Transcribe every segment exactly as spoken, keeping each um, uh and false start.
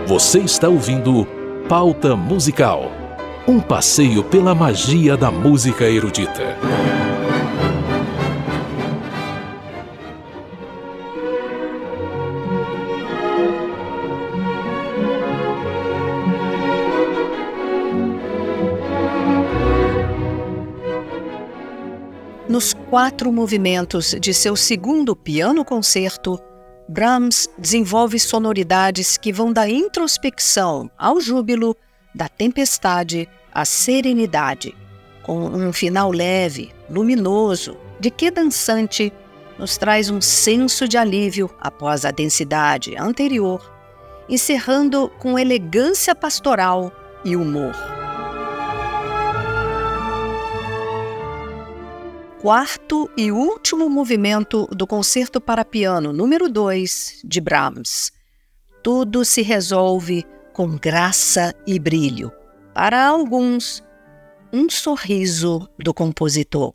Você está ouvindo Pauta Musical, um passeio pela magia da música erudita. Nos quatro movimentos de seu segundo piano-concerto, Brahms desenvolve sonoridades que vão da introspecção ao júbilo, da tempestade à serenidade, com um final leve, luminoso, de que dançante, nos traz um senso de alívio após a densidade anterior, encerrando com elegância pastoral e humor. Quarto e último movimento do Concerto para Piano número dois de Brahms. Tudo se resolve com graça e brilho. Para alguns, um sorriso do compositor.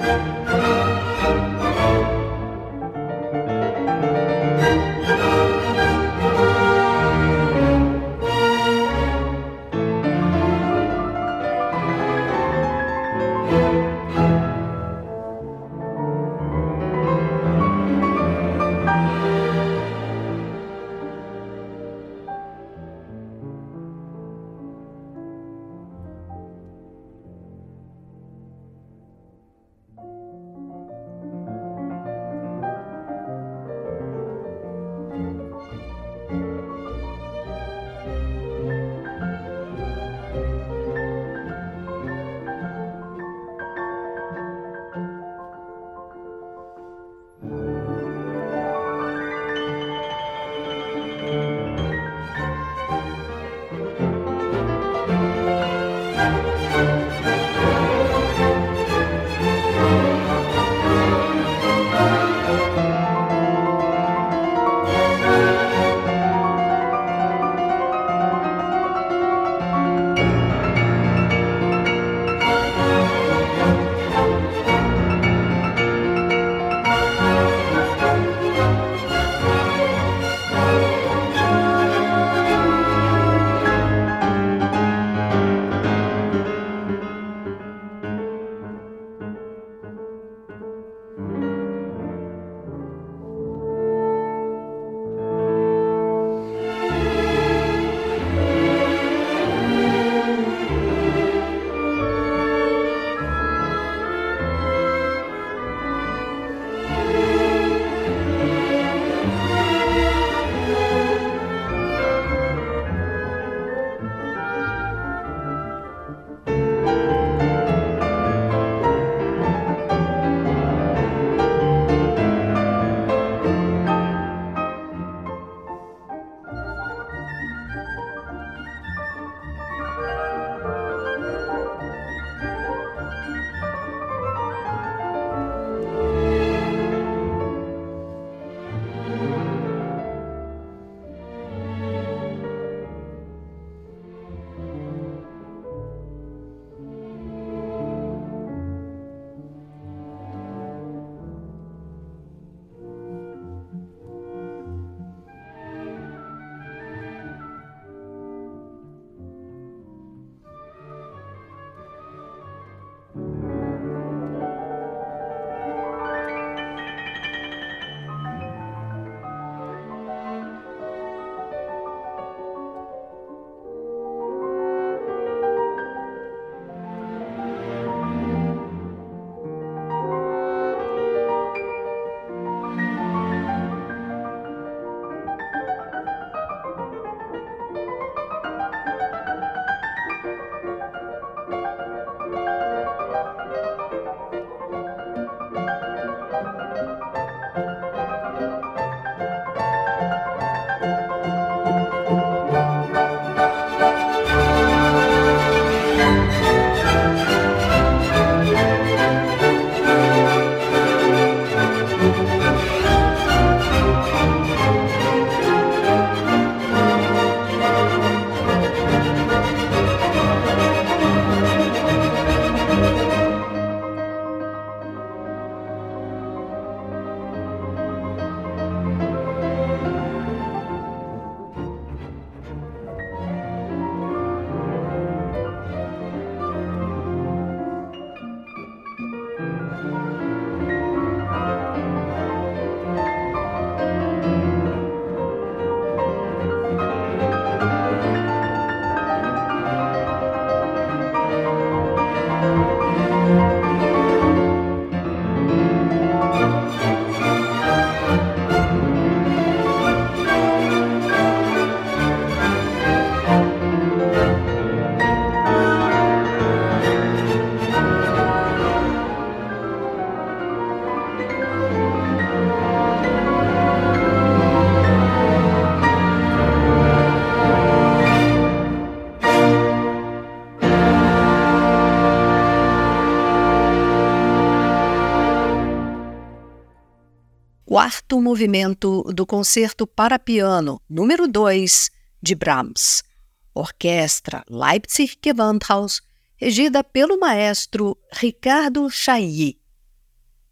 quarto movimento do Concerto para Piano, número dois, de Brahms. Orquestra Leipzig Gewandhaus, regida pelo maestro Ricardo Chailly.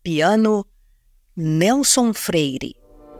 Piano, Nelson Freire.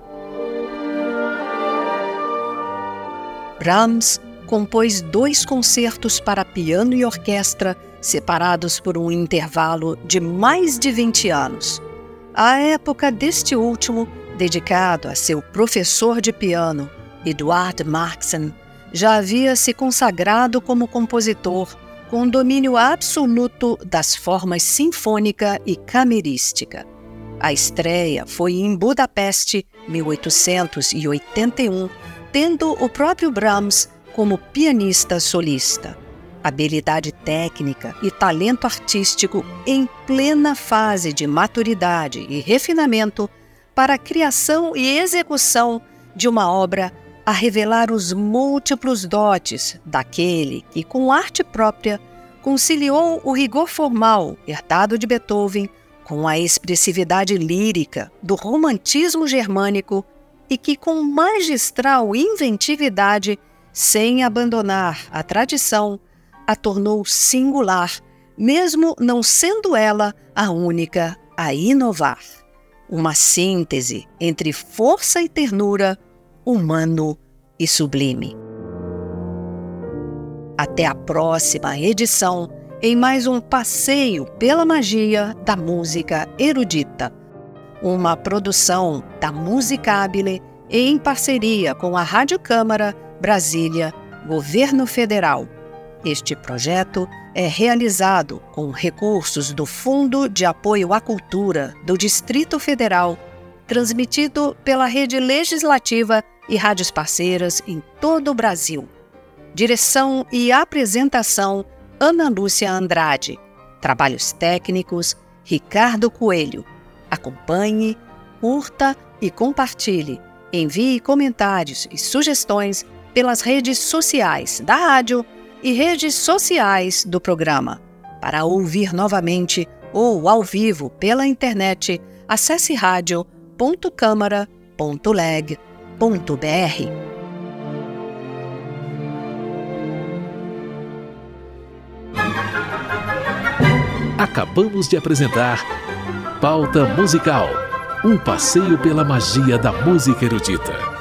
Brahms compôs dois concertos para piano e orquestra separados por um intervalo de mais de vinte anos. A época deste último, dedicado a seu professor de piano, Eduard Marxen, já havia se consagrado como compositor com domínio absoluto das formas sinfônica e camerística. A estreia foi em Budapeste, mil oitocentos e oitenta e um, tendo o próprio Brahms como pianista solista. Habilidade técnica e talento artístico em plena fase de maturidade e refinamento para a criação e execução de uma obra a revelar os múltiplos dotes daquele que, com arte própria, conciliou o rigor formal herdado de Beethoven com a expressividade lírica do romantismo germânico e que, com magistral inventividade, sem abandonar a tradição, a tornou singular, mesmo não sendo ela a única a inovar. Uma síntese entre força e ternura, humano e sublime. Até a próxima edição, em mais um passeio pela magia da música erudita. Uma produção da Musicabile em parceria com a Rádio Câmara, Brasília, Governo Federal. Este projeto é realizado com recursos do Fundo de Apoio à Cultura do Distrito Federal, transmitido pela Rede Legislativa e rádios parceiras em todo o Brasil. Direção e apresentação, Ana Lúcia Andrade. Trabalhos técnicos, Ricardo Coelho. Acompanhe, curta e compartilhe. Envie comentários e sugestões pelas redes sociais da rádio e redes sociais do programa. Para ouvir novamente ou ao vivo pela internet, acesse rádio ponto câmara ponto leg ponto br. Acabamos de apresentar Pauta Musical, um passeio pela magia da música erudita.